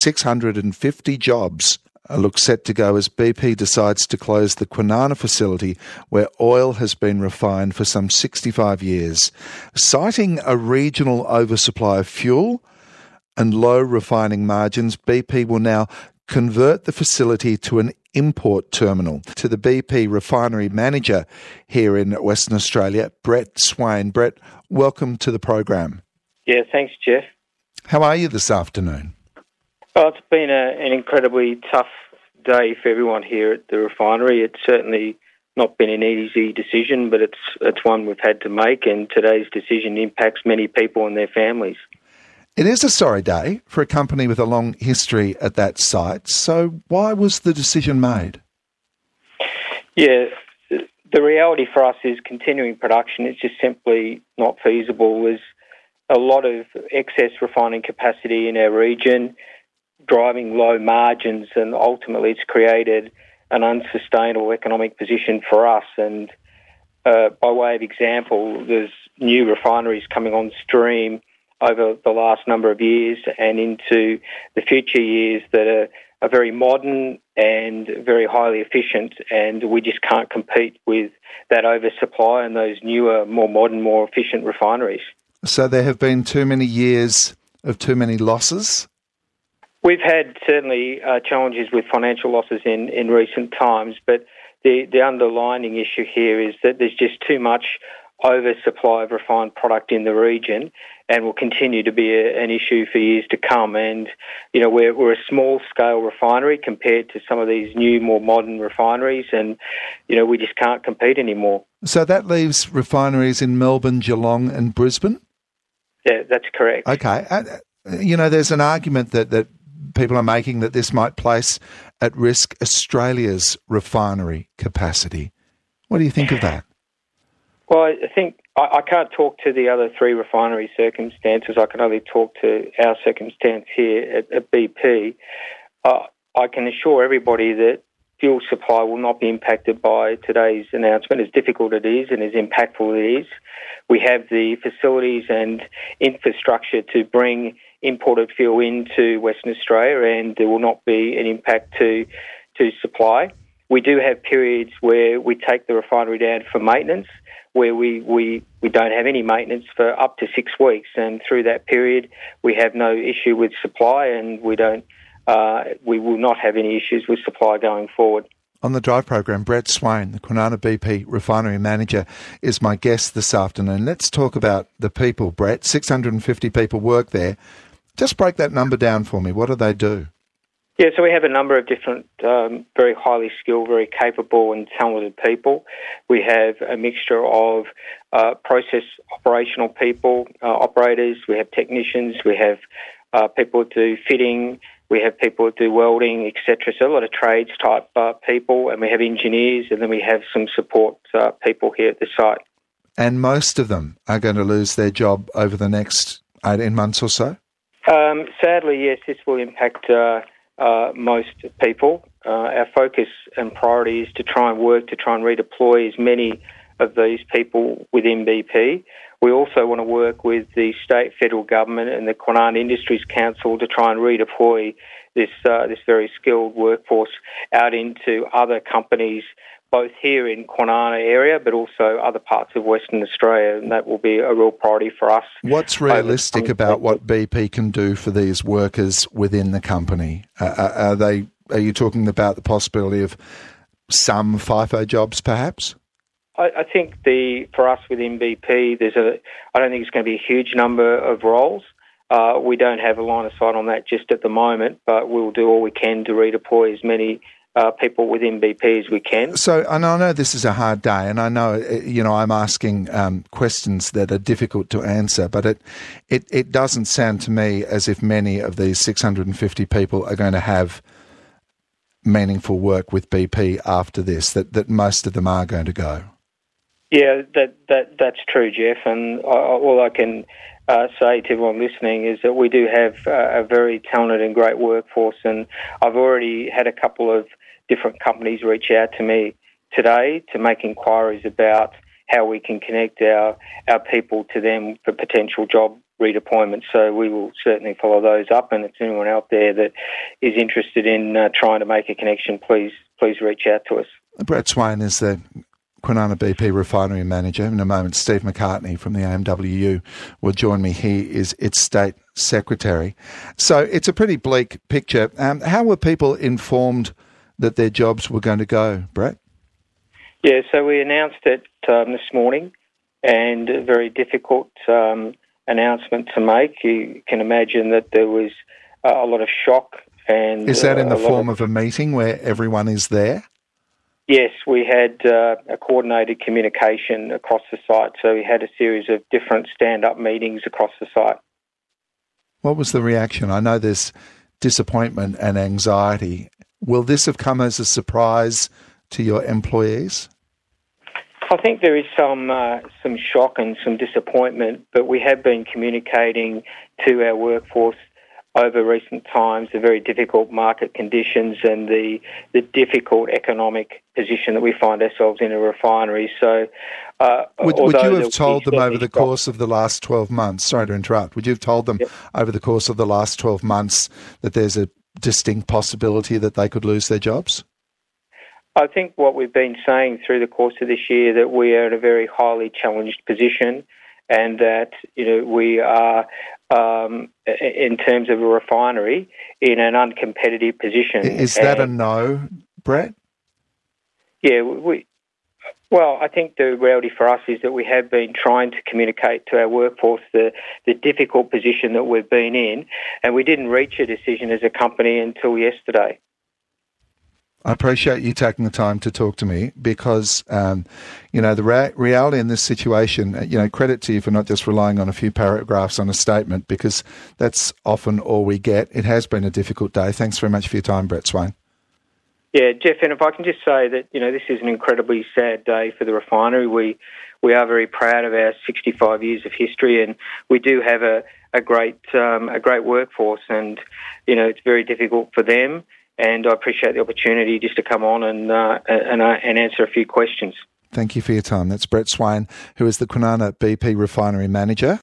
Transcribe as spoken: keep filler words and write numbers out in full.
six hundred fifty jobs look set to go as B P decides to close the Kwinana facility where oil has been refined for some sixty-five years. Citing a regional oversupply of fuel and low refining margins, B P will now convert the facility to an import terminal. To the B P refinery manager here in Western Australia, Brett Swain. Brett, welcome to the program. Yeah, thanks, Jeff. How are you this afternoon? Oh, it's been a, an incredibly tough day for everyone here at the refinery. It's certainly not been an easy decision, but it's it's one we've had to make, and today's decision impacts many people and their families. It is a sorry day for a company with a long history at that site. So why was the decision made? Yeah, the reality for us is continuing production is just simply not feasible. There's a lot of excess refining capacity in our region, driving low margins, and ultimately it's created an unsustainable economic position for us. And uh, by way of example, there's new refineries coming on stream over the last number of years and into the future years that are, are very modern and very highly efficient, and we just can't compete with that oversupply and those newer, more modern, more efficient refineries. So there have been too many years of too many losses? We've had certainly uh, challenges with financial losses in, in recent times, but the, the underlying issue here is that there's just too much oversupply of refined product in the region, and will continue to be a, an issue for years to come. And, you know, we're, we're a small-scale refinery compared to some of these new, more modern refineries, and, you know, we just can't compete anymore. So that leaves refineries in Melbourne, Geelong and Brisbane? Yeah, that's correct. Okay. Uh, you know, there's an argument that, that people are making that this might place at risk Australia's refinery capacity. What do you think of that? Well, I think I, I can't talk to the other three refinery circumstances. I can only talk to our circumstance here at, at B P. Uh, I can assure everybody that fuel supply will not be impacted by today's announcement, as difficult it is and as impactful it is. We have the facilities and infrastructure to bring imported fuel into Western Australia, and there will not be an impact to to supply. We do have periods where we take the refinery down for maintenance, where we, we, we don't have any maintenance for up to six weeks. And through that period, we have no issue with supply, and we don't uh, we will not have any issues with supply going forward. On the Drive program, Brett Swain, the Kwinana B P refinery manager, is my guest this afternoon. Let's talk about the people, Brett. six hundred fifty people work there. Just break that number down for me. What do they do? Yeah, so we have a number of different, um, very highly skilled, very capable and talented people. We have a mixture of uh, process operational people, uh, operators, we have technicians, we have uh, people who do fitting, we have people who do welding, et cetera. So a lot of trades type uh, people, and we have engineers, and then we have some support uh, people here at the site. And most of them are going to lose their job over the next eighteen months or so? Um, sadly, yes, this will impact uh, Uh, most people. Uh, our focus and priority is to try and work to try and redeploy as many of these people within B P. We also want to work with the state, federal government and the Kwinana Industries Council to try and redeploy this uh, this very skilled workforce out into other companies, both here in Kwinana area, but also other parts of Western Australia, and that will be a real priority for us. What's realistic about what B P can do for these workers within the company? Uh, are they? Are you talking about the possibility of some FIFO jobs, perhaps? I, I think the for us within B P, there's a. I don't think it's going to be a huge number of roles. Uh, we don't have a line of sight on that just at the moment, but we'll do all we can to redeploy as many Uh, people within B P as we can. So, and I know this is a hard day, and I know, you know, I'm asking um, questions that are difficult to answer, but it, it, it doesn't sound to me as if many of these six hundred fifty people are going to have meaningful work with B P after this, that, that most of them are going to go. Yeah, that, that that's true, Jeff, and I, all I can uh, say to everyone listening is that we do have uh, a very talented and great workforce, and I've already had a couple of different companies reach out to me today to make inquiries about how we can connect our, our people to them for potential job redeployments. So we will certainly follow those up. And if there's anyone out there that is interested in uh, trying to make a connection, please please reach out to us. Brett Swain is the Kwinana B P refinery manager. In a moment, Steve McCartney from the A M W U will join me. He is its state secretary. So it's a pretty bleak picture. Um, how were people informed that their jobs were going to go, Brett? Yeah, so we announced it um, this morning, and a very difficult um, announcement to make. You can imagine that there was uh, a lot of shock. And is that in the uh, form of, of a meeting where everyone is there? Yes, we had uh, a coordinated communication across the site. So we had a series of different stand-up meetings across the site. What was the reaction? I know there's disappointment and anxiety. Will this have come as a surprise to your employees? I think there is some uh, some shock and some disappointment, but we have been communicating to our workforce over recent times the very difficult market conditions and the the difficult economic position that we find ourselves in a refinery. So, uh, would, would you have told them over the course of the last twelve months? Sorry to interrupt. Would you have told them yep. over the course of the last twelve months that there's a distinct possibility that they could lose their jobs? I think what we've been saying through the course of this year that we are in a very highly challenged position, and that you know we are. Um, in terms of a refinery, in an uncompetitive position. Is that and, a no, Brett? Yeah, we. Well, I think the reality for us is that we have been trying to communicate to our workforce the, the difficult position that we've been in, and we didn't reach a decision as a company until yesterday. I appreciate you taking the time to talk to me because, um, you know, the ra- reality in this situation, you know, credit to you for not just relying on a few paragraphs on a statement because that's often all we get. It has been a difficult day. Thanks very much for your time, Brett Swain. Yeah, Jeff, and if I can just say that, you know, this is an incredibly sad day for the refinery. We we are very proud of our sixty-five years of history, and we do have a, a great um, a great workforce, and, you know, it's very difficult for them. And I appreciate the opportunity just to come on and uh, and, uh, and answer a few questions. Thank you for your time. That's Brett Swain, who is the Kwinana B P refinery manager.